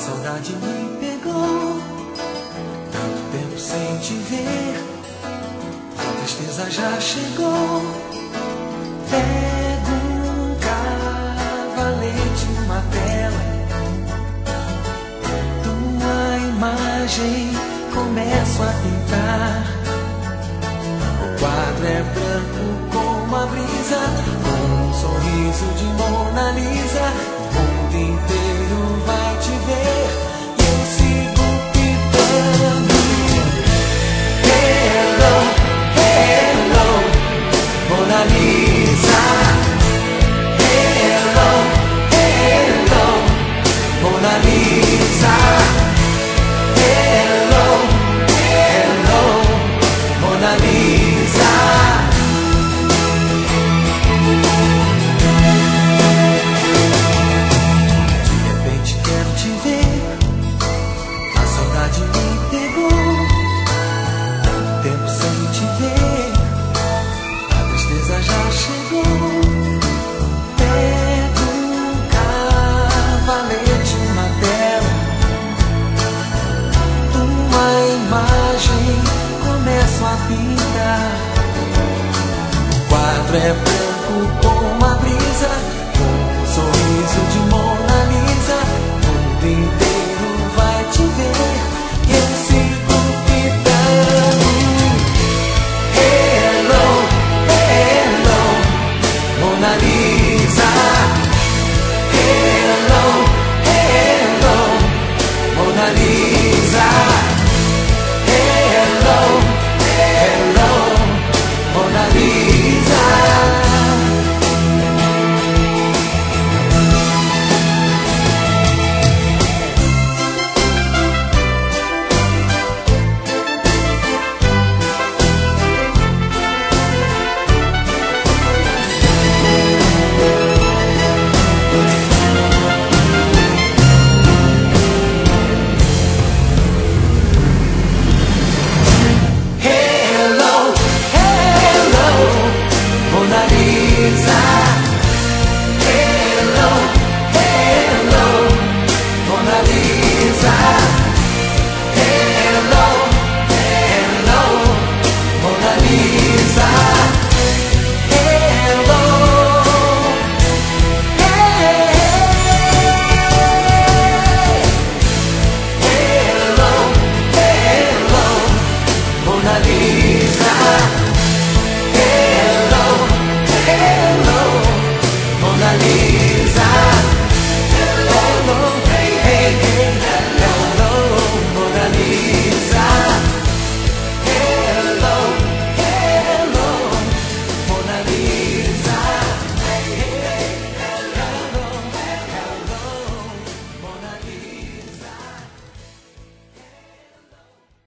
saudade me pegou, tanto tempo sem te ver, a tristeza já chegou. Pego um cavalete, uma tela, tua imagem começo a pintar. O quadro é branco como a brisa, com um sorriso de Mona Lisa. O mundo inteiro vai te ver e eu sigo pintando. Hello, hello, Mona Lisa. Hello, hello, Mona Lisa. Hello, hello, Mona Lisa. De repente quero te ver, a saudade me pegou, tanto tempo sem te ver, a tristeza já chegou. Pego um cavalete, uma tela, tua imagem começo a pintar. O quadro é branco